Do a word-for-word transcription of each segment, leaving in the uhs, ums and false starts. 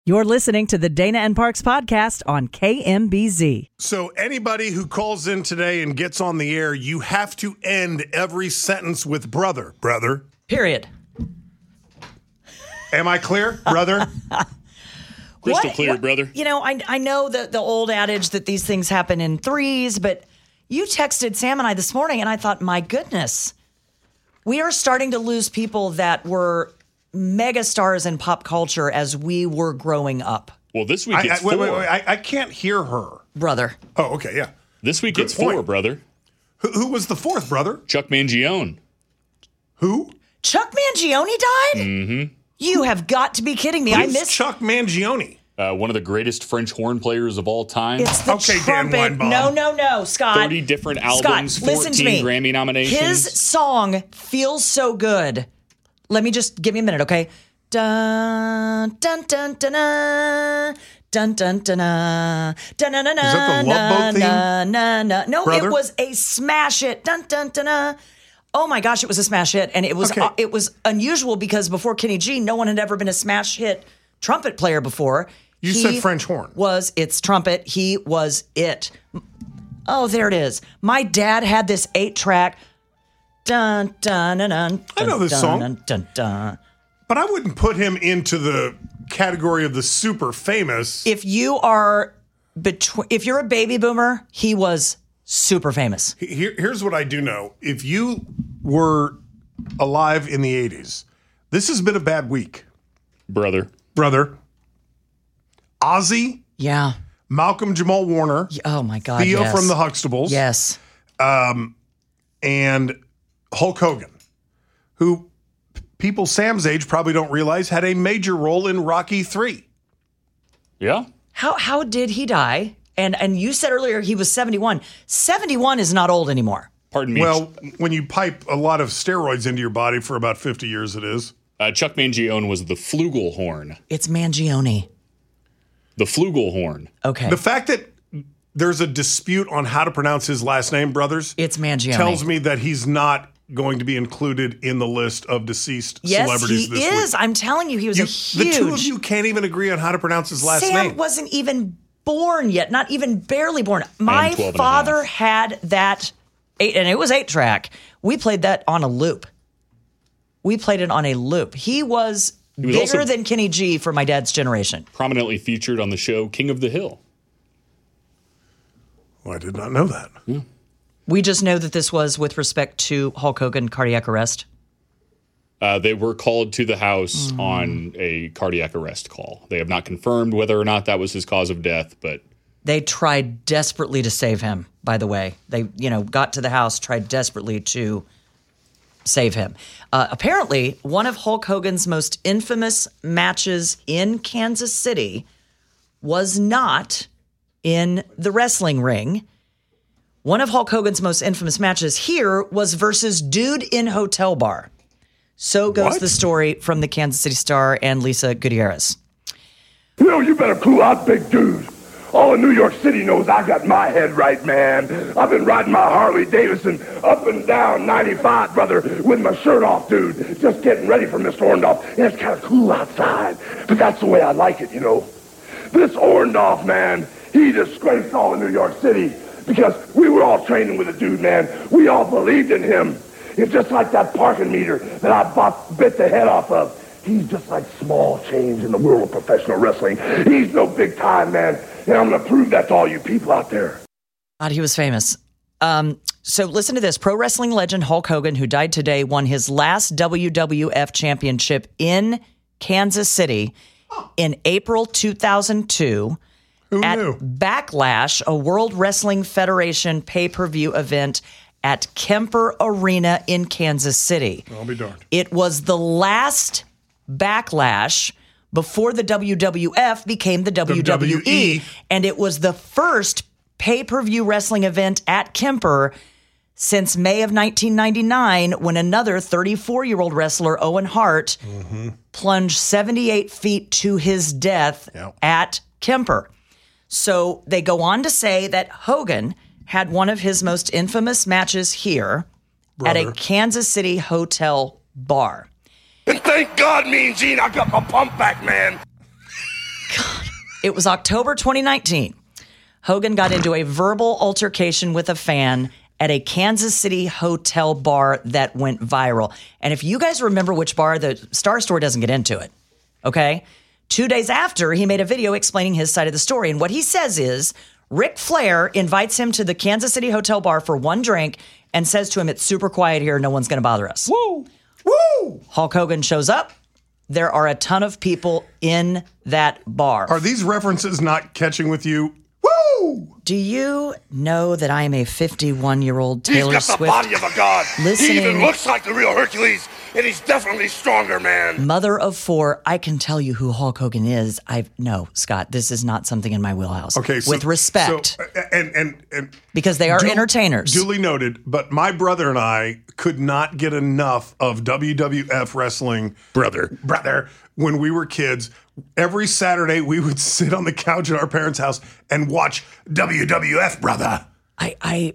You're listening to the Dana and Parks podcast on K M B Z. So anybody who calls in today and gets on the air, you have to end every sentence with brother. Brother. Period. Am I clear, brother? Crystal What- clear, what- brother. You know, I I know the, the old adage that these things happen in threes, but you texted Sam and I this morning, and I thought, my goodness, we are starting to lose people that were mega stars in pop culture as we were growing up. Well, this week I, it's I, wait, four. wait, wait. I, I can't hear her. Brother. Oh, okay, yeah. This week Good it's four, point. brother. Who, who was the fourth, brother? Chuck Mangione. Who? Chuck Mangione died? Mm-hmm. You have got to be kidding me. I Who's missed Chuck Mangione? Uh, one of the greatest French horn players of all time. It's the Okay, Dan trumpet. Weinbaum. No, no, no, Scott. thirty different albums, Scott, listen to fourteen me. Grammy nominations. His song feels so good. Let me just give me a minute, okay? Dun dun dun dun dun dun dun dun dun dun dun dun. Is that the Love Boat theme? Na, na, na. No, Brother? it was a smash hit. Dun dun dun dun. Oh my gosh, it was a smash hit, and it was Okay. uh, it was unusual because before Kenny G, no one had ever been a smash hit trumpet player before. You He said French horn. Was its trumpet? He was it. Oh, there it is. My dad had this eight track. Dun dun dun dun. I know this dun, song. Dun, dun, dun. But I wouldn't put him into the category of the super famous. If you are between, if you're a baby boomer, he was super famous. Here, here's what I do know. If you were alive in the eighties, this has been a bad week, brother. brother. Ozzy, Yeah. Malcolm Jamal Warner, Oh my God. Theo yes. from the Huxtables, Yes. and Hulk Hogan, who p- people Sam's age probably don't realize had a major role in Rocky three. Yeah. How how did he die? And and you said earlier he was seventy-one. seventy-one is not old anymore. Pardon me. Well, when you pipe a lot of steroids into your body for about fifty years, it is. uh, Chuck Mangione was the flugelhorn. It's Mangione. The flugelhorn. Okay. The fact that there's a dispute on how to pronounce his last name, brothers, It's Mangione. tells me that he's not going to be included in the list of deceased yes, celebrities he this is. week. I'm telling you, he was You- a huge. The two of you can't even agree on how to pronounce his last Sam name. wasn't even born yet, not even barely born. My twelve and a father half. had that eight, and it was eight track. We played that on a loop. We played it on a loop. He was, was bigger also- than Kenny G for my dad's generation. Prominently featured on the show King of the Hill. Well, I did not know that. We just know that this was with respect to Hulk Hogan cardiac arrest. Uh, they were called to the house on a cardiac arrest call. They have not confirmed whether or not that was his cause of death, but They tried desperately to save him, by the way. They, you know, got to the house, tried desperately to save him. Uh, apparently, one of Hulk Hogan's most infamous matches in Kansas City was not in the wrestling ring. One of Hulk Hogan's most infamous matches here was versus Dude in Hotel Bar. So goes What? the story from the Kansas City Star and Lisa Gutierrez. You know, you better cool out, big dude. All of New York City knows I got my head right, man. I've been riding my Harley Davidson up and down ninety-five, brother, with my shirt off, dude. Just getting ready for Mister Orndorff. And it's kind of cool outside, but that's the way I like it, you know. This Orndorff, man, he disgraced all of New York City because we were all training with a dude, man. We all believed in him. It's just like that parking meter that I bought, bit the head off of. He's just like small change in the world of professional wrestling. He's no big time, man. And I'm going to prove that to all you people out there. God, he was famous. Um, so listen to this. Pro wrestling legend Hulk Hogan, who died today, won his last W W F championship in Kansas City in April two thousand two Who at knew? Backlash, a World Wrestling Federation pay-per-view event at Kemper Arena in Kansas City. I'll be darned. It was the last Backlash before the W W F became the W W E. W W E. And it was the first pay-per-view wrestling event at Kemper since May of nineteen ninety-nine, when another thirty-four-year-old wrestler, Owen Hart, plunged seventy-eight feet to his death Yep. at Kemper. So they go on to say that Hogan had one of his most infamous matches here at a Brother. Kansas City hotel bar. And thank God, Mean Gene, I got my pump back, man. It was October twenty nineteen. Hogan got into a verbal altercation with a fan at a Kansas City hotel bar that went viral. And if you guys remember which bar, the Star Story doesn't get into it. Okay? Two days after, he made a video explaining his side of the story. And what he says is, Ric Flair invites him to the Kansas City hotel bar for one drink and says to him, it's super quiet here. No one's going to bother us. Woo! Woo! Hulk Hogan shows up. There are a ton of people in that bar. Are these references not catching with you? Woo! Do you know that I am a fifty-one-year-old Taylor He's got Swift? the body of a god. Listening. He even looks like the real Hercules, and he's definitely stronger, man. Mother of four, I can tell you who Hulk Hogan is. I no, Scott, this is not something in my wheelhouse. Okay, so, with respect, so, uh, and and and because they are du- entertainers. Duly noted. But my brother and I could not get enough of W W F wrestling, Brother. brother. When we were kids, every Saturday we would sit on the couch at our parents' house and watch W W F, brother. I I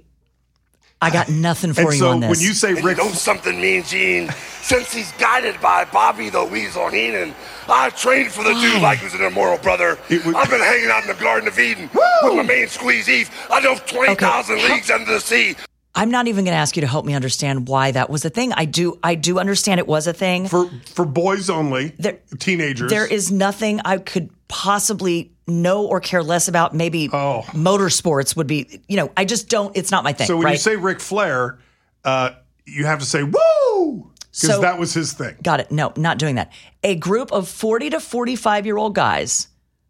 I got nothing for And you so on this. when you say And you Rick, know something, Mean Gene? Since he's guided by Bobby the Weasel Heenan, I trained for the dude like he was an immoral brother. It was- I've been hanging out in the Garden of Eden with my main squeeze Eve. I dove twenty thousand Okay. leagues under the sea. I'm not even going to ask you to help me understand why that was a thing. I do I do understand it was a thing. for for boys only, There- teenagers. There is nothing I could possibly know or care less about. Maybe Oh. motorsports would be, you know, I just don't, it's not my thing. So when right? you say Ric Flair, uh, you have to say woo because So- that was his thing. Got it. No, not doing that. A group of forty to forty-five year old guys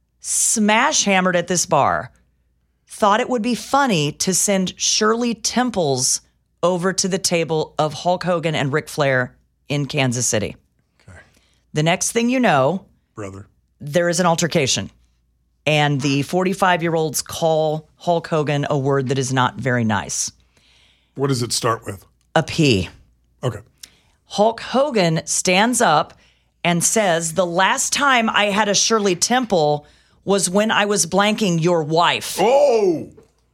smash hammered at this bar thought it would be funny to send Shirley Temples over to the table of Hulk Hogan and Ric Flair in Kansas City. Okay, The next thing you know, brother. there is an altercation. And the forty-five year olds call Hulk Hogan a word that is not very nice. What does it start with? A P. Okay. Hulk Hogan stands up and says, the last time I had a Shirley Temple was when I was blanking your wife. Oh,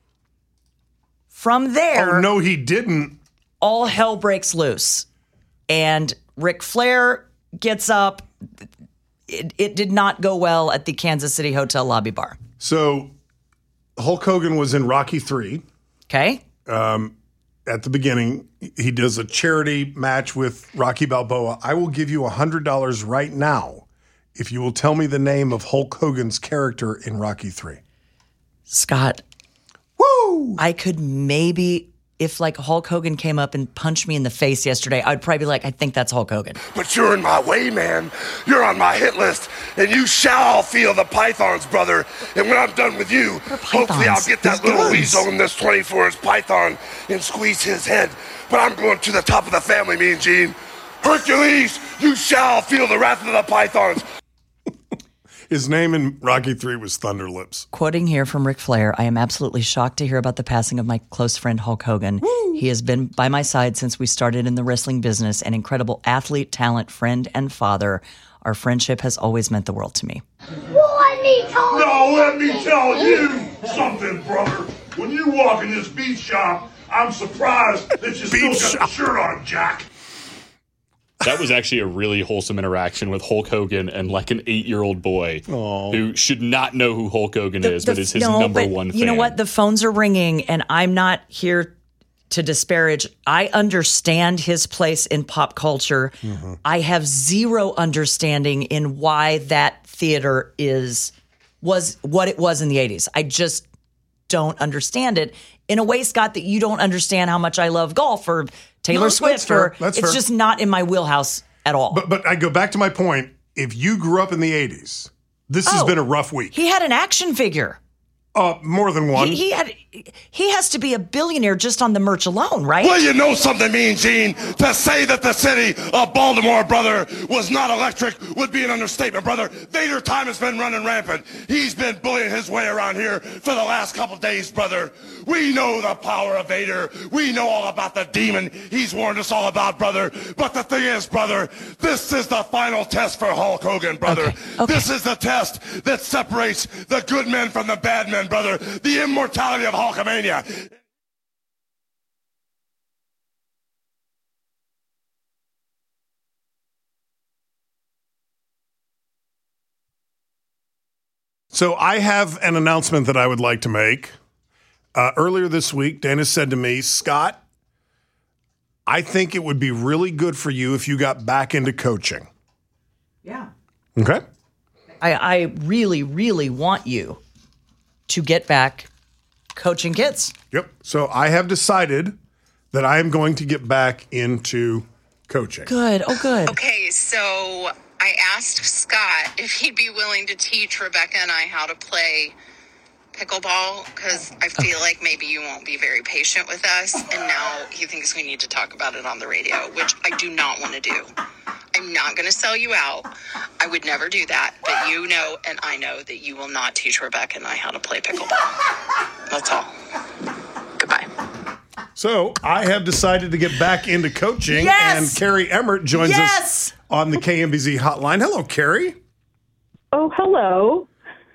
From there, oh no, he didn't. all hell breaks loose. And Ric Flair gets up. It, it did not go well at the Kansas City hotel lobby bar. So Hulk Hogan was in Rocky three. Okay? At the beginning, he does a charity match with Rocky Balboa. I will give you one hundred dollars right now if you will tell me the name of Hulk Hogan's character in Rocky three. Scott, Woo! I could maybe, if like Hulk Hogan came up and punched me in the face yesterday, I'd probably be like, I think that's Hulk Hogan. But you're in my way, man. You're on my hit list, and you shall feel the pythons, brother. And when I'm done with you, hopefully I'll pythons? get that His little guns. weasel in this twenty-four inch python and squeeze his head. But I'm going to the top of the family, Mean Gene. Hercules, you shall feel the wrath of the pythons. His name in Rocky three was Thunder Lips. Quoting here from Ric Flair, I am absolutely shocked to hear about the passing of my close friend Hulk Hogan. He has been by my side since we started in the wrestling business, an incredible athlete, talent, friend, and father. Our friendship has always meant the world to me. Let me tell you. Now let me tell you something, brother. When you walk in this beat shop, I'm surprised that you still Beat got the shirt on, Jack. That was actually a really wholesome interaction with Hulk Hogan and like an eight-year-old boy who should not know who Hulk Hogan is, The- but is his no, number but one fan. You know what? The phones are ringing, and I'm not here to disparage. I understand his place in pop culture. I have zero understanding in why that theater is was what it was in the eighties. I just don't understand it in a way, Scott, that you don't understand how much I love golf or Taylor No, that's Swift. fair. Or That's it's fair. just not in my wheelhouse at all. But but I go back to my point. If you grew up in the eighties, this has Oh. been a rough week. he had an action figure. Uh, more than one. He, he had. He has to be a billionaire just on the merch alone, right? Well, you know something, Mean Gene. To say that the city of Baltimore, brother, was not electric would be an understatement, brother. Vader time has been running rampant. He's been bullying his way around here for the last couple days, brother. We know the power of Vader. We know all about the demon he's warned us all about, brother. But the thing is, brother, this is the final test for Hulk Hogan, brother. Okay, okay. This is the test that separates the good men from the bad men, brother. The immortality of Hulkamania. So I have an announcement that I would like to make. Uh, earlier this week, Dana said to me, Scott, I think it would be really good for you if you got back into coaching. Yeah. Okay. I, I really, really want you to get back coaching kids. Yep. So I have decided that I am going to get back into coaching. Good. Oh, good. Okay, so I asked Scott if he'd be willing to teach Rebecca and I how to play pickleball because I feel like maybe you won't be very patient with us. And now he thinks we need to talk about it on the radio, which I do not want to do. I'm not going to sell you out. I would never do that. But you know and I know that you will not teach Rebecca and I how to play pickleball. That's all. Goodbye. So I have decided to get back into coaching, Yes! and Carrie Emmert joins Yes! us on the K M B Z hotline. Hello, Carrie. Oh, hello.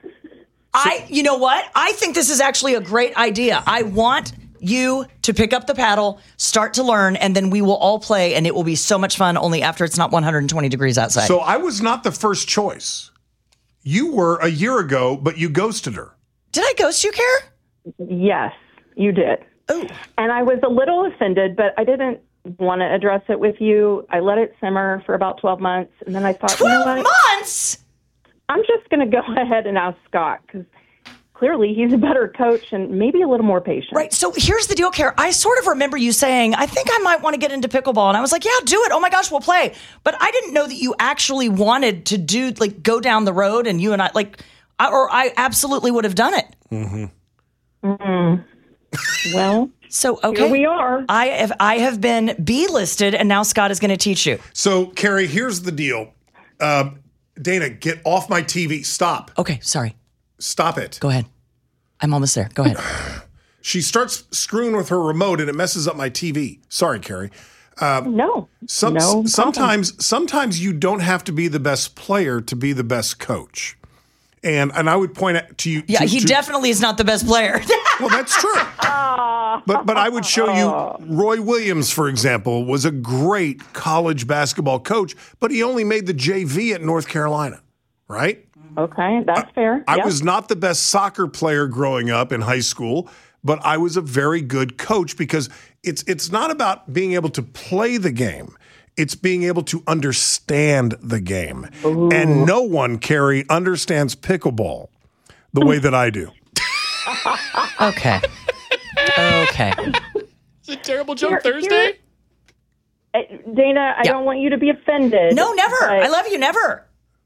I, you know what? I think this is actually a great idea. I want you to pick up the paddle, start to learn, and then we will all play, and it will be so much fun, only after it's not one hundred twenty degrees outside. So I was not the first choice. You were a year ago, but you ghosted her. Did I ghost you, Kara? Yes, you did. Oh. And I was a little offended, but I didn't want to address it with you. I let it simmer for about twelve months, and then I thought, you know twelve what? months? I'm just going to go ahead and ask Scott because clearly he's a better coach and maybe a little more patient. Right. So here's the deal, Kara. I sort of remember you saying, I think I might want to get into pickleball. And I was like, yeah, do it. Oh my gosh, we'll play. But I didn't know that you actually wanted to do, like, go down the road and you and I, like, I, or I absolutely would have done it. Mm-hmm. Mm-hmm. Well, so, okay. Here we are. I have, I have been B-listed and now Scott is going to teach you. So, Carrie, here's the deal. Uh, Dana, get off my T V. Stop. Okay. Sorry. Stop it. Go ahead. I'm almost there. Go ahead. She starts screwing with her remote and it messes up my T V. Sorry, Carrie. Um, no. Some, no problem. sometimes, sometimes you don't have to be the best player to be the best coach. And and I would point out to you. Yeah, to, he to, definitely is not the best player. Well, that's true. But but I would show you Roy Williams, for example, was a great college basketball coach, but he only made the J V at North Carolina, right? Okay, that's fair. I Yep. was not the best soccer player growing up in high school, but I was a very good coach because it's it's not about being able to play the game. It's being able to understand the game. Ooh. And no one, Carrie, understands pickleball the way that I do. Okay. Okay. It's a terrible joke Here- Thursday. Uh, Dana, I Yeah. don't want you to be offended. No, never. but I love you. Never.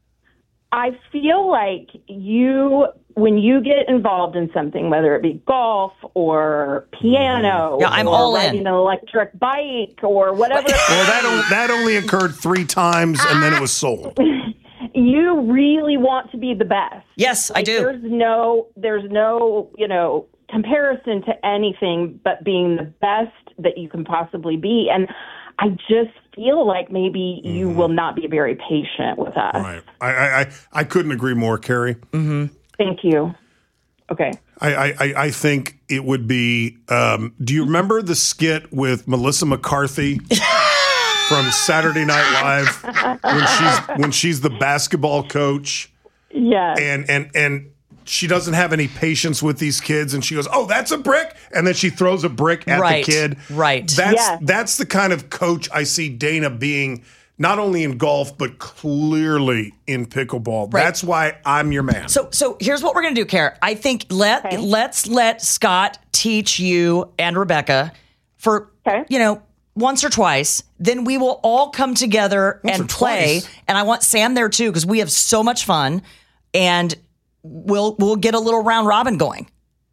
I feel like you, when you get involved in something, whether it be golf or piano, Yeah, I'm or all in. riding an electric bike or whatever, Well, that, o- that only occurred three times, and then it was sold. you really want to be the best. Yes, I Like, do. There's no, there's no, you know, comparison to anything but being the best that you can possibly be. And I just feel like maybe you will not be very patient with us. Right. I, I, I, I couldn't agree more, Carrie. Thank you. Okay. I, I, I- I think it would be. Um, do you remember the skit with Melissa McCarthy from Saturday Night Live when she's when she's the basketball coach Yes. and and and she doesn't have any patience with these kids and she goes, "Oh, that's a brick," and then she throws a brick at Right, the kid. right. That's Yes. that's the kind of coach I see Dana being. Not only in golf, but clearly in pickleball. Right. That's why I'm your man. So, so here's what we're gonna do, Kara. I think let Okay. let's let Scott teach you and Rebecca for Okay. you know once or twice. Then we will all come together Once and or play. twice? And I want Sam there too because we have so much fun, and we'll we'll get a little round robin going.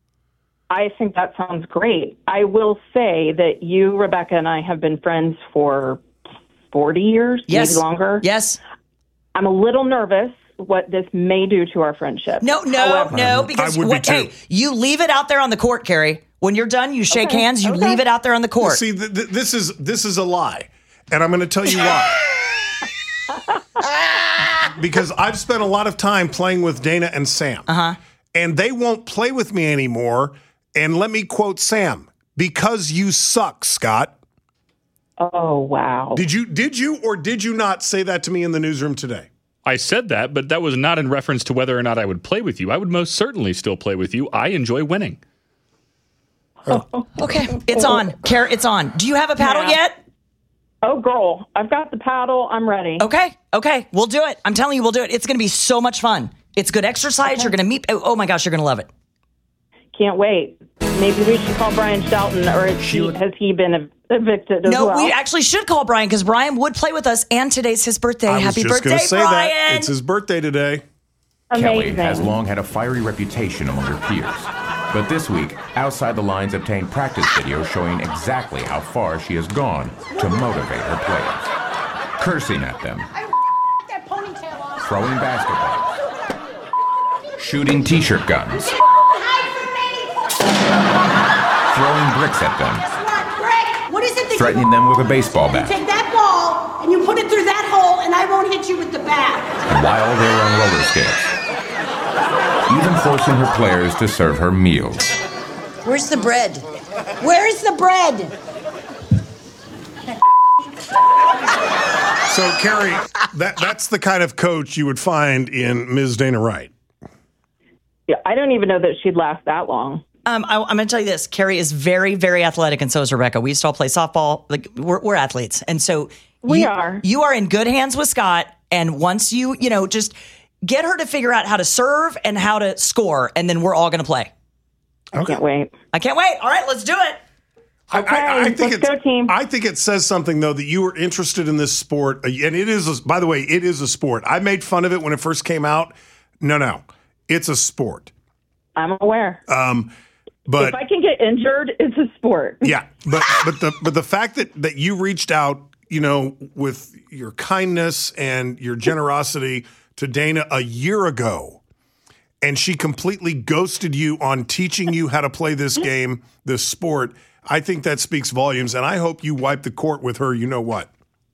I think that sounds great. I will say that you, Rebecca, and I have been friends for forty years, Yes, maybe longer. Yes. I'm a little nervous what this may do to our friendship. No, no, However, no. Because I would be what, too. hey, you leave it out there on the court, Carrie. When you're done, you shake Okay, hands. You okay. leave it out there on the court. See, th- th- this is this is a lie, and I'm going to tell you why. Because I've spent a lot of time playing with Dana and Sam, uh-huh. and they won't play with me anymore. And let me quote Sam: "Because you suck, Scott." Oh, wow. Did you did you or did you not say that to me in the newsroom today? I said that, but that was not in reference to whether or not I would play with you. I would most certainly still play with you. I enjoy winning. Okay, it's on. Care, it's on. Do you have a paddle Yeah. yet? Oh, girl, I've got the paddle. I'm ready. Okay, okay, we'll do it. I'm telling you, we'll do it. It's going to be so much fun. It's good exercise. Okay. You're going to meet. Oh, oh my gosh, you're going to love it. Can't wait. Maybe we should call Brian Shelton, or is he, has he been ev- evicted as no, well? No, we actually should call Brian because Brian would play with us, and today's his birthday. I Happy was just birthday, gonna say Brian! That. It's his birthday today. Amazing. Kelly has long had a fiery reputation among her peers. But this week, Outside the Lines obtained practice video showing exactly how far she has gone to motivate her players. Cursing at them. That ponytail off. Throwing basketballs. Shooting t-shirt guns. Throwing bricks at them. What brick? What is it that Threatening you them with a baseball bat. You take that ball and you put it through that hole and I won't hit you with the bat. While they were on roller skates. Even forcing her players to serve her meals. Where's the bread? Where's the bread? So, Carrie, that that's the kind of coach you would find in Miz Dana Wright. Yeah, I don't even know that she'd last that long. Um, I, I'm going to tell you this. Carrie is very, very athletic, and so is Rebecca. We used to all play softball. Like we're, we're athletes, and so we you, are. You are in good hands with Scott. And once you, you know, just get her to figure out how to serve and how to score, and then we're all going to play. I can't wait. I can't wait. All right, let's do it. Okay, I, I think let's go, team. I think it says something though that you were interested in this sport, and it is. A, by the way, it is a sport. I made fun of it when it first came out. No, no, it's a sport. I'm aware. Um, but if I can get injured, it's a sport. Yeah, but but the but the fact that that you reached out, you know, with your kindness and your generosity to Dana a year ago, and she completely ghosted you on teaching you how to play this game, this sport. I think that speaks volumes, and I hope you wipe the court with her. You know what?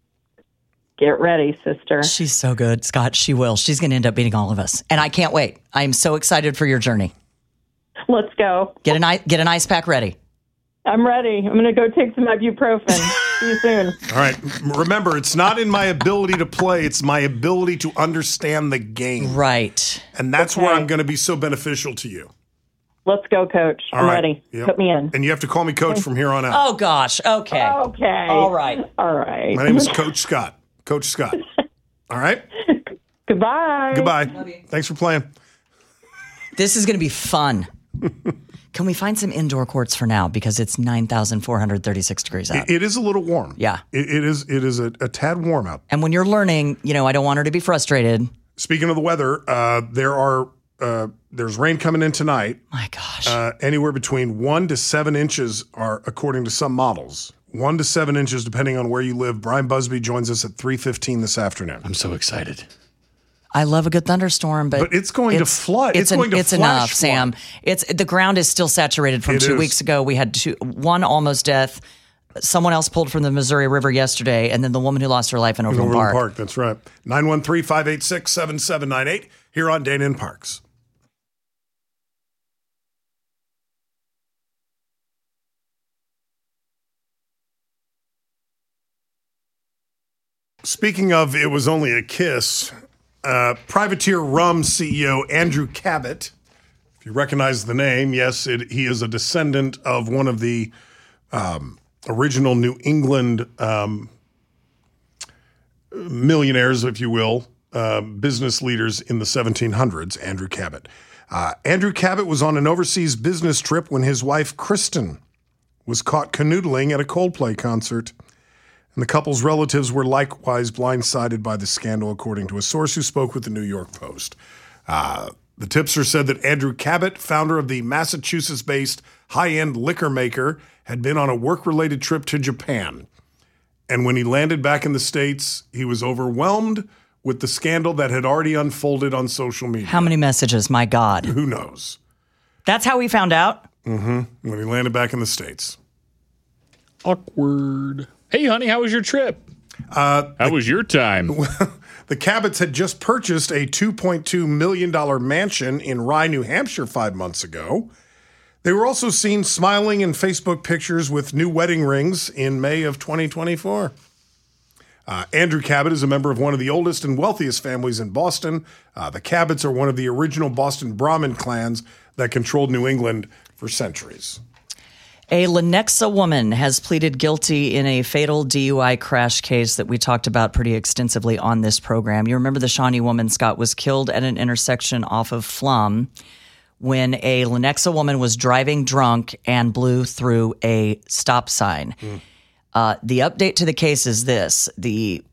Get ready, sister. She's so good, Scott. She will. She's going to end up beating all of us, and I can't wait. I am so excited for your journey. Let's go. Get an ice, get an ice pack ready. I'm ready. I'm going to go take some ibuprofen. See you soon. All right. Remember, it's not in my ability to play; it's my ability to understand the game. Right. And that's Okay. where I'm going to be so beneficial to you. Let's go, Coach. All I'm right. ready. Yep. Put me in. And you have to call me Coach from here on out. Oh gosh. Okay. Okay. All right. All right. My name is Coach Scott. Coach Scott. All right. Goodbye. Goodbye. Thanks for playing. This is going to be fun. Can we find some indoor courts for now because it's nine thousand four hundred thirty-six degrees out? It, it is a little warm. Yeah. It, it is. It is a, a tad warm out. And when you're learning, you know, I don't want her to be frustrated. Speaking of the weather, uh, there are uh, there's rain coming in tonight. My gosh. Uh, anywhere between one to seven inches are, according to some models, one to seven inches depending on where you live. Brian Busby joins us at three fifteen this afternoon. I'm so excited. I love a good thunderstorm, but But it's going to flood. It's an- going to it's flash enough, flood. Sam. It's the ground is still saturated from It two is. weeks ago. We had two, one almost death. Someone else pulled from the Missouri River yesterday, and then the woman who lost her life in Overland Overland Park. Park. That's right. nine one three, five eight six, seven seven nine eight here on Dana and Parks. Speaking of, it was only a kiss. Uh, Privateer Rum C E O Andrew Cabot, if you recognize the name, yes, it, he is a descendant of one of the um, original New England um, millionaires, if you will, uh, business leaders in the seventeen hundreds, Andrew Cabot. Uh, Andrew Cabot was on an overseas business trip when his wife, Kristen, was caught canoodling at a Coldplay concert. And the couple's relatives were likewise blindsided by the scandal, according to a source who spoke with the New York Post. Uh, the tipster said that Andrew Cabot, founder of the Massachusetts-based high-end liquor maker, had been on a work-related trip to Japan. And when he landed back in the States, he was overwhelmed with the scandal that had already unfolded on social media. How many messages? My God. Who knows? That's how we found out? Mm-hmm. When he landed back in the States. Awkward. Hey, honey, how was your trip? Uh, how was your time? The Cabots had just purchased a two point two million dollars mansion in Rye, New Hampshire five months ago. They were also seen smiling in Facebook pictures with new wedding rings in May of twenty twenty-four. Uh, Andrew Cabot is a member of one of the oldest and wealthiest families in Boston. Uh, the Cabots are one of the original Boston Brahmin clans that controlled New England for centuries. A Lenexa woman has pleaded guilty in a fatal D U I crash case that we talked about pretty extensively on this program. You remember the Shawnee woman, Scott, was killed at an intersection off of Flum when a Lenexa woman was driving drunk and blew through a stop sign. Mm. Uh, the update to the case is this. The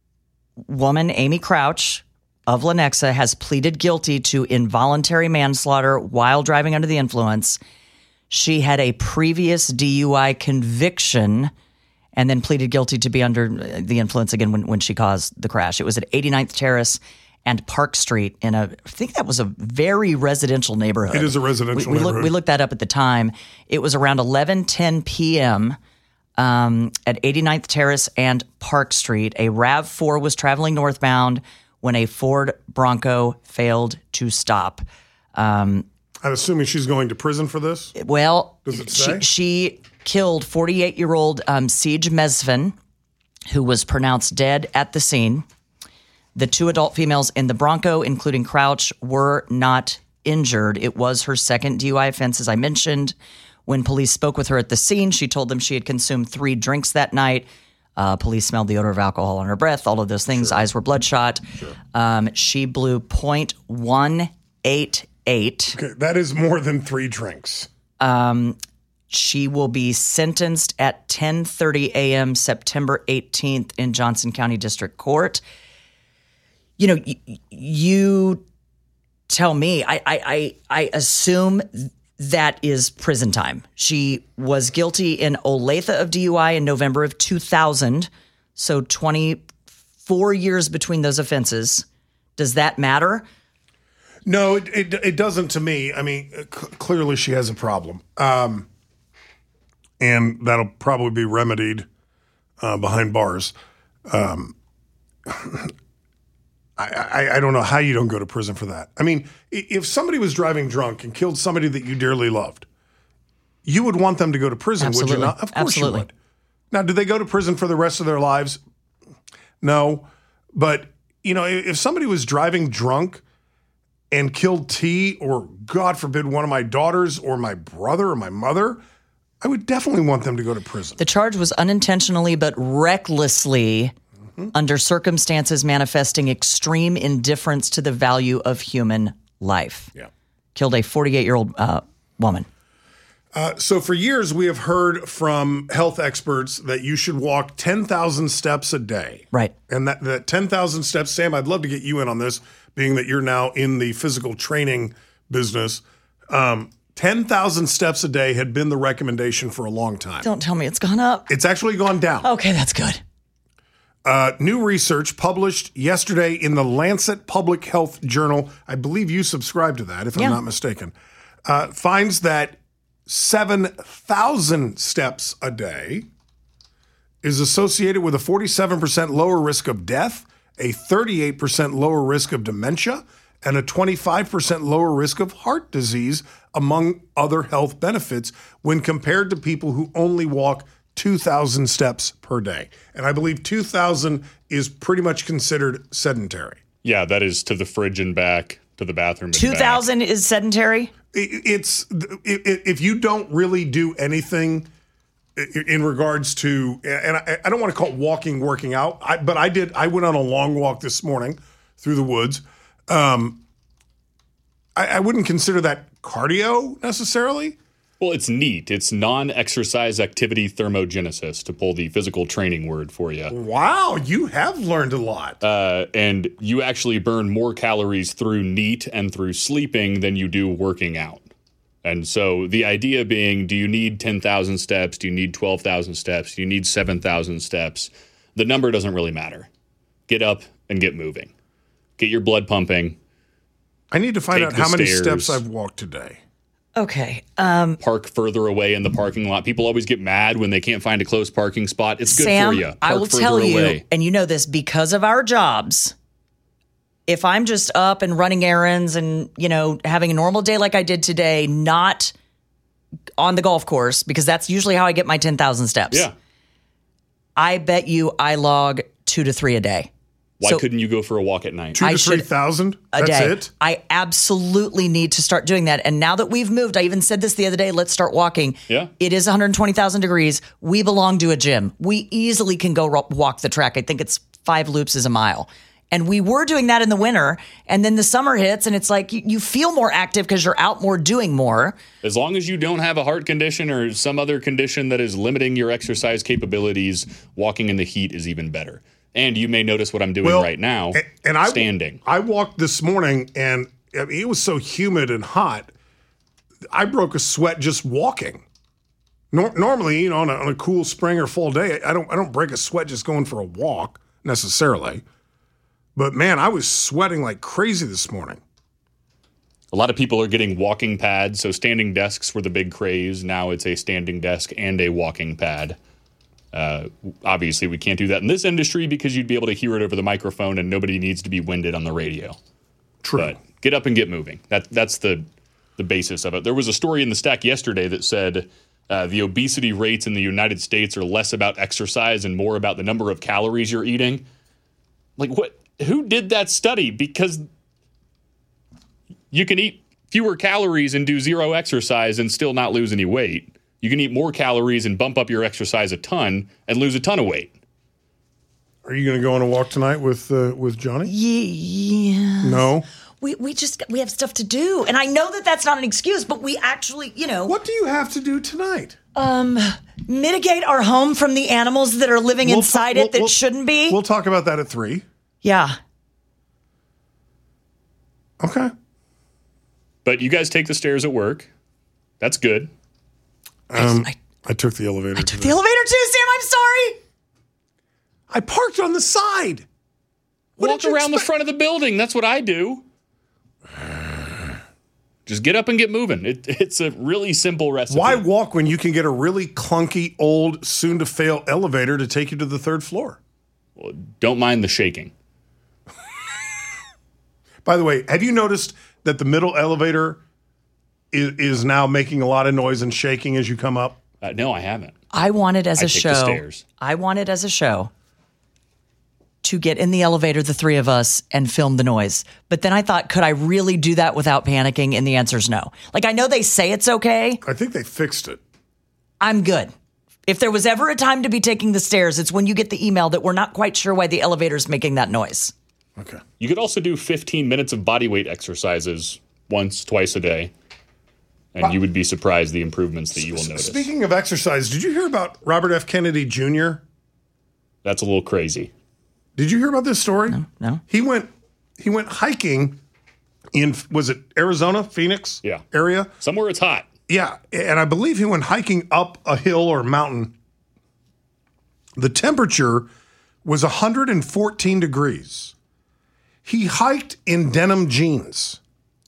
woman, Amy Crouch of Lenexa, has pleaded guilty to involuntary manslaughter while driving under the influence. She had a previous D U I conviction and then pleaded guilty to be under the influence again when, when she caused the crash. It was at eighty-ninth Terrace and Park Street in a, I think that was a very residential neighborhood. It is a residential we, we neighborhood. Look, we looked that up at the time. It was around eleven ten p.m. Um, at eighty-ninth Terrace and Park Street. A RAV four was traveling northbound when a Ford Bronco failed to stop. Um, I'm assuming she's going to prison for this? Well, Does it say? She, she killed forty-eight-year-old um, Siege Mesvin, who was pronounced dead at the scene. The two adult females in the Bronco, including Crouch, were not injured. It was her second D U I offense, as I mentioned. When police spoke with her at the scene, she told them she had consumed three drinks that night. Uh, police smelled the odor of alcohol on her breath, all of those things. Sure. Eyes were bloodshot. Sure. Um, she blew point one eight eight. Okay, that is more than three drinks. Um, she will be sentenced at ten thirty a.m. September eighteenth in Johnson County District Court. You know, y- you tell me, I, I, I, I assume that is prison time. She was guilty in Olathe of D U I in November of two thousand, so twenty-four years between those offenses. Does that matter? No, it it, it doesn't to me. I mean, c- clearly she has a problem. Um, and that'll probably be remedied uh, behind bars. Um, I, I, I don't know how you don't go to prison for that. I mean, if somebody was driving drunk and killed somebody that you dearly loved, you would want them to go to prison, Absolutely. would you not? Of course Absolutely. you would. Now, do they go to prison for the rest of their lives? No. But, you know, if somebody was driving drunk and killed T, or God forbid, one of my daughters or my brother or my mother, I would definitely want them to go to prison. The charge was unintentionally but recklessly mm-hmm. under circumstances manifesting extreme indifference to the value of human life. Yeah. Killed a forty-eight-year-old uh, woman. Uh, so for years, we have heard from health experts that you should walk ten thousand steps a day. Right. And that, that ten thousand steps, Sam, I'd love to get you in on this, being that you're now in the physical training business. Um, ten thousand steps a day had been the recommendation for a long time. Don't tell me it's gone up. It's actually gone down. Okay, that's good. Uh, new research published yesterday in the Lancet Public Health Journal, I believe you subscribe to that, if yeah. I'm not mistaken, uh, finds that seven thousand steps a day is associated with a forty-seven percent lower risk of death, a thirty-eight percent lower risk of dementia, and a twenty-five percent lower risk of heart disease, among other health benefits, when compared to people who only walk two thousand steps per day. And I believe two thousand is pretty much considered sedentary. Yeah, that is to the fridge and back, to the bathroom and two thousand back. is sedentary? It's if you don't really do anything in regards to, and I don't want to call it walking, working out, but I did. I went on a long walk this morning through the woods. Um, I, I wouldn't consider that cardio necessarily. Well, it's neat. It's non-exercise activity thermogenesis, to pull the physical training word for you. Wow, you have learned a lot. Uh, and you actually burn more calories through NEAT and through sleeping than you do working out. And so the idea being, do you need ten thousand steps? Do you need twelve thousand steps? Do you need seven thousand steps? The number doesn't really matter. Get up and get moving. Get your blood pumping. I need to find Take out how many stairs. steps I've walked today. Okay. Um, Park further away in the parking lot. People always get mad when they can't find a close parking spot. It's good Sam, for you. Park I will further tell you, away. and you know this, because of our jobs, if I'm just up and running errands and, you know, having a normal day like I did today, not on the golf course, because that's usually how I get my ten thousand steps. Yeah. I bet you I log two to three a day. Why So- couldn't you go for a walk at night? Two I to should- three thousand. a That's day. it. I absolutely need to start doing that. And now that we've moved, I even said this the other day, let's start walking. Yeah. It is one hundred twenty thousand degrees. We belong to a gym. We easily can go ro- walk the track. I think it's five loops is a mile. And we were doing that in the winter. And then the summer hits and it's like you, you feel more active because you're out more doing more. As long as you don't have a heart condition or some other condition that is limiting your exercise capabilities, walking in the heat is even better. And you may notice what I'm doing Well, right now, and, and I, standing. I walked this morning, and I mean, it was so humid and hot. I broke a sweat just walking. Nor- normally, you know, on a, on a cool spring or fall day, I don't I don't break a sweat just going for a walk necessarily. But man, I was sweating like crazy this morning. A lot of people are getting walking pads, so standing desks were the big craze. Now it's a standing desk and a walking pad. Uh, obviously, we can't do that in this industry because you'd be able to hear it over the microphone and nobody needs to be winded on the radio. True. But get up and get moving. That That's the, the basis of it. There was a story in the Stack yesterday that said uh, the obesity rates in the United States are less about exercise and more about the number of calories you're eating. Like, what? Who did that study? Because you can eat fewer calories and do zero exercise and still not lose any weight. You can eat more calories and bump up your exercise a ton and lose a ton of weight. Are you going to go on a walk tonight with uh, with Johnny? Yeah. No. We, we just, we have stuff to do. And I know that that's not an excuse, but we actually, you know. What do you have to do tonight? Um, mitigate our home from the animals that are living We'll inside ta- it that we'll- shouldn't be. We'll talk about that at three. Yeah. Okay. But you guys take the stairs at work. That's good. Um, I- I took the elevator. I took the elevator too, Sam. I'm sorry. I parked on the side. What Walk did you around the expect? front of the building. That's what I do. Just get up and get moving. It, it's a really simple recipe. Why walk when you can get a really clunky, old, soon-to-fail elevator to take you to the third floor? Well, don't mind the shaking. By the way, have you noticed that the middle elevator is, is now making a lot of noise and shaking as you come up? Uh, no, I haven't. I wanted as I a take show. the stairs. I wanted as a show to get in the elevator, the three of us, and film the noise. But then I thought, could I really do that without panicking? And the answer is no. Like, I know they say it's okay. I think they fixed it. I'm good. If there was ever a time to be taking the stairs, it's when you get the email that we're not quite sure why the elevator's making that noise. Okay. You could also do fifteen minutes of body weight exercises once, twice a day. And you would be surprised the improvements that you will notice. Speaking of exercise, did you hear about Robert F. Kennedy Junior? That's a little crazy. Did you hear about this story? No, no. He went he went hiking in, was it Arizona, Phoenix Yeah. area? Somewhere it's hot. Yeah, and I believe he went hiking up a hill or mountain. The temperature was one hundred fourteen degrees. He hiked in denim jeans.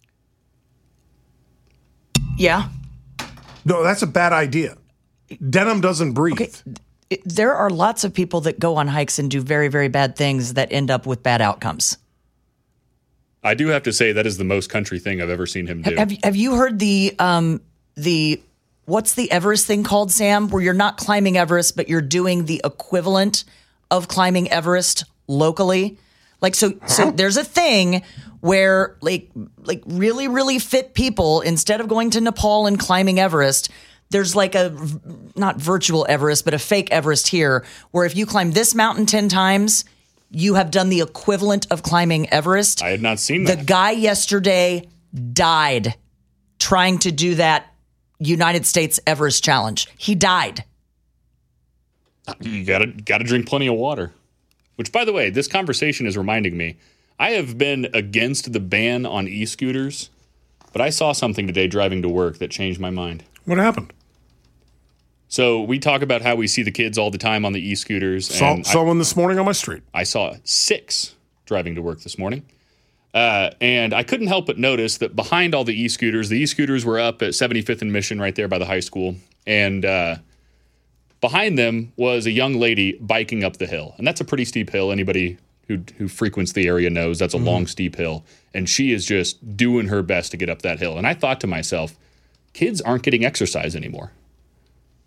Yeah. No, that's a bad idea. Denim doesn't breathe. Okay. It- there are lots of people that go on hikes and do very, very bad things that end up with bad outcomes. I do have to say that is the most country thing I've ever seen him do. Have Have you heard the um the what's the Everest thing called, Sam? Where you're not climbing Everest, but you're doing the equivalent of climbing Everest locally. Like so, so there's a thing where like like really really fit people, instead of going to Nepal and climbing Everest, there's like a v- not virtual Everest, but a fake Everest here, where if you climb this mountain ten times, you have done the equivalent of climbing Everest. I had not seen The that. guy yesterday died trying to do that United States Everest challenge. He died. You gotta gotta drink plenty of water. Which, by the way, this conversation is reminding me, I have been against the ban on e-scooters, but I saw something today driving to work that changed my mind. What happened? So we talk about how we see the kids all the time on the e-scooters. Saw, and saw one this morning on my street. I, I saw six driving to work this morning. Uh, and I couldn't help but notice that behind all the e-scooters, the e-scooters were up at seventy-fifth and Mission right there by the high school. And uh, behind them was a young lady biking up the hill. And that's a pretty steep hill. Anybody who who frequents the area knows that's a long, steep hill. And she is just doing her best to get up that hill. And I thought to myself, kids aren't getting exercise anymore.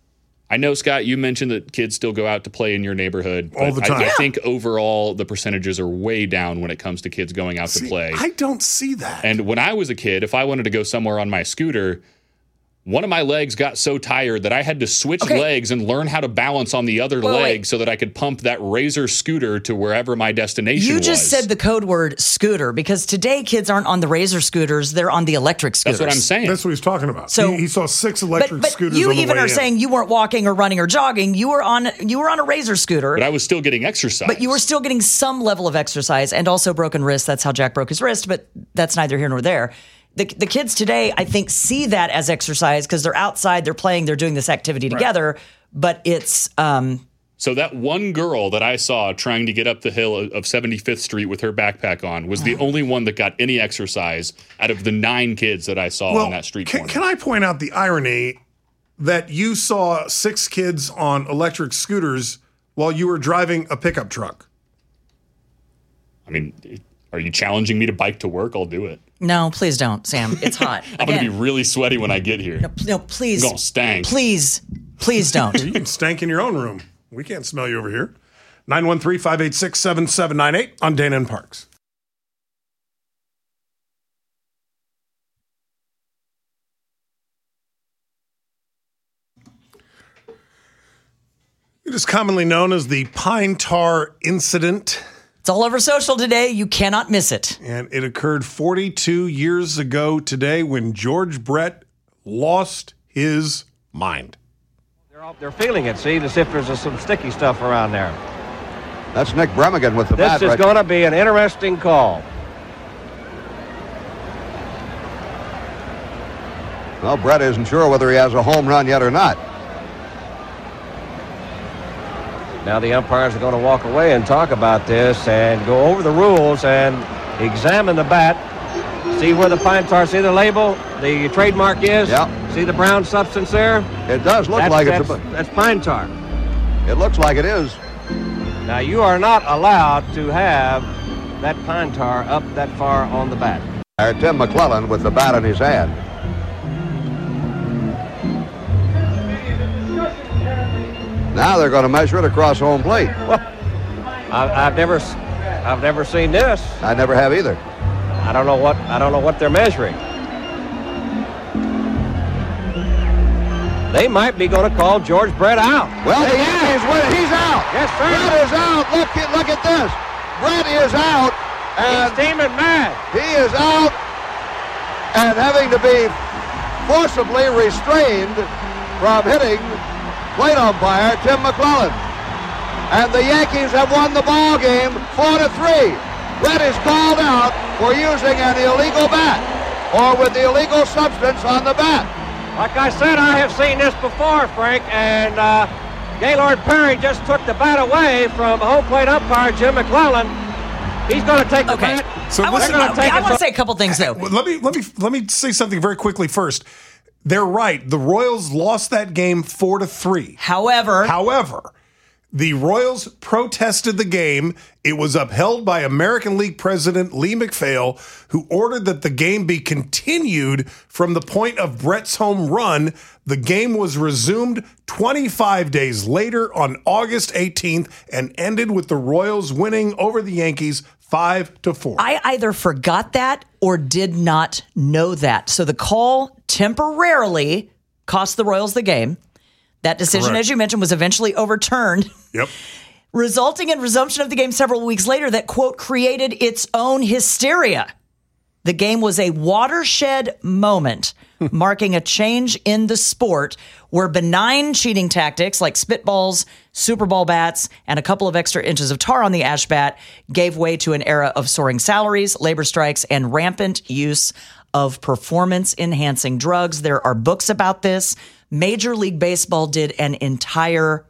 I know, Scott, you mentioned that kids still go out to play in your neighborhood. All the time. I, I Yeah. think overall the percentages are way down when it comes to kids going out See, to play. I don't see that. And when I was a kid, if I wanted to go somewhere on my scooter, one of my legs got so tired that I had to switch Okay. legs and learn how to balance on the other Wait, leg wait. so that I could pump that Razor scooter to wherever my destination You was. just said the code word scooter because today kids aren't on the Razor scooters; they're on the electric scooters. That's what I'm saying. That's what he's talking about. So- he, he saw six electric But, but scooters you on the even way are in. saying you weren't walking or running or jogging. You were on you were on a Razor scooter. But I was still getting exercise. But you were still getting some level of exercise and also broken wrist. That's how Jack broke his wrist, but that's neither here nor there. The, the kids today, I think, see that as exercise because they're outside, they're playing, they're doing this activity together, but it's... Um, So that one girl that I saw trying to get up the hill of seventy-fifth Street with her backpack on was the only one that got any exercise out of the nine kids that I saw well, on that street can, corner. can I point out the irony that you saw six kids on electric scooters while you were driving a pickup truck? I mean, are you challenging me to bike to work? I'll do it. no, please don't, Sam. It's hot. I'm going to Again, be really sweaty when I get here. no, no, please. I'm gonna stank. Please, please don't. You can stank in your own room. We can't smell you over here. nine one three, five eight six, seven seven nine eight on Dana and Parks. It is commonly known as the Pine Tar Incident, It's all over social today. You cannot miss it. and it occurred forty-two years ago today when George Brett lost his mind. They're, all, they're feeling it, see, as if there's uh, some sticky stuff around there. That's Nick Bremigan with the This bat. is right- going to be an interesting call. Well, Brett isn't sure whether he has a home run yet or not. Now the umpires are going to walk away and talk about this and go over the rules and examine the bat. See where the pine tar, see the label, the trademark is? Yeah. See the brown substance there? It does look That's, like that's, it's a, that's pine tar. it looks like it is. Now you are not allowed to have that pine tar up that far on the bat. Tim McClellan with the bat in his hand. Now they're going to measure it across home plate. Well, I, I've never, s- I've never seen this. I never have either. I don't know what, I don't know what they're measuring. They might be going to call George Brett out. Well, the Yankees win. He's out. Yes, sir. Brett is out. Look, at- look at this. Brett is out. And He's steaming mad. he is out and having to be forcibly restrained from hitting plate umpire Tim McClellan. And the Yankees have won the ball game four to three. Brett is called out for using an illegal bat or with the illegal substance on the bat. Like I said, I have seen this before, Frank, and uh, Gaylord Perry just took the bat away from home plate umpire Jim McClellan. He's going to take the Okay. bat. So I want listen, to gonna take it I want to so- say a couple things, though. Well, let me let me let me say something very quickly first. They're right. The Royals lost that game four to three. However, However, the Royals protested the game. It was upheld by American League President Lee McPhail, who ordered that the game be continued from the point of Brett's home run. The game was resumed twenty-five days later on August eighteenth and ended with the Royals winning over the Yankees five to four. I either forgot that or did not know that. So the call temporarily cost the Royals the game. That decision, Correct. as you mentioned, was eventually overturned, Yep. resulting in resumption of the game several weeks later that, quote, created its own hysteria. The game was a watershed moment, marking a change in the sport where benign cheating tactics like spitballs, Super Bowl bats, and a couple of extra inches of tar on the ash bat gave way to an era of soaring salaries, labor strikes, and rampant use of performance-enhancing drugs. There are books about this. Major League Baseball did an entire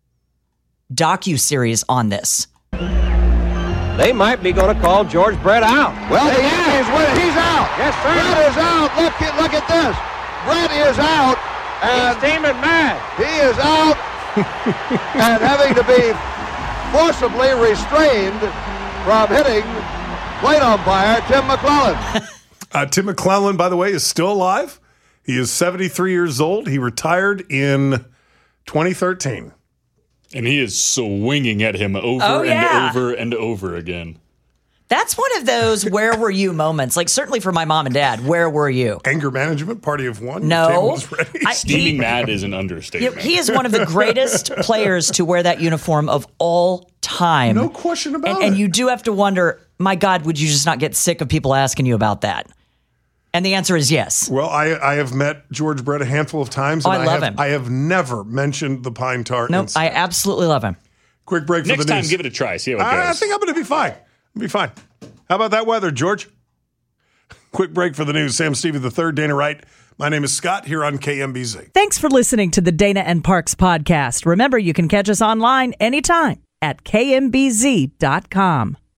docuseries on this. They might be going to call George Brett out. Well, the Yankees win. He's out. Yes, sir. Brett is out. Look at look at this. Brett is out. And He's steaming mad. he is out and having to be forcibly restrained from hitting plate umpire Tim McClellan. Uh, Tim McClellan, by the way, is still alive. He is seventy-three years old. He retired in twenty thirteen. And he is swinging at him over Oh, yeah. and over and over again. That's one of those where were you moments. Like, certainly for my mom and dad, where were you? Anger management, party of one. No. Table was ready. I- Steaming he- mad is an understatement. Yeah, he is one of the greatest players to wear that uniform of all time. No question about and, it. And you do have to wonder, my God, would you just not get sick of people asking you about that? And the answer is yes. Well, I, I have met George Brett a handful of times. And Oh, I love have, him. I have never mentioned the Pine Tar No, incident. I absolutely love him. Quick break for Next the time, news. give it a try. See how it goes. I, I think I'm going to be fine. I'll be fine. How about that weather, George? Quick break for the news. Sam Stevie the third, Dana Wright. My name is Scott here on K M B Z. Thanks for listening to the Dana and Parks podcast. Remember, you can catch us online anytime at K M B Z dot com.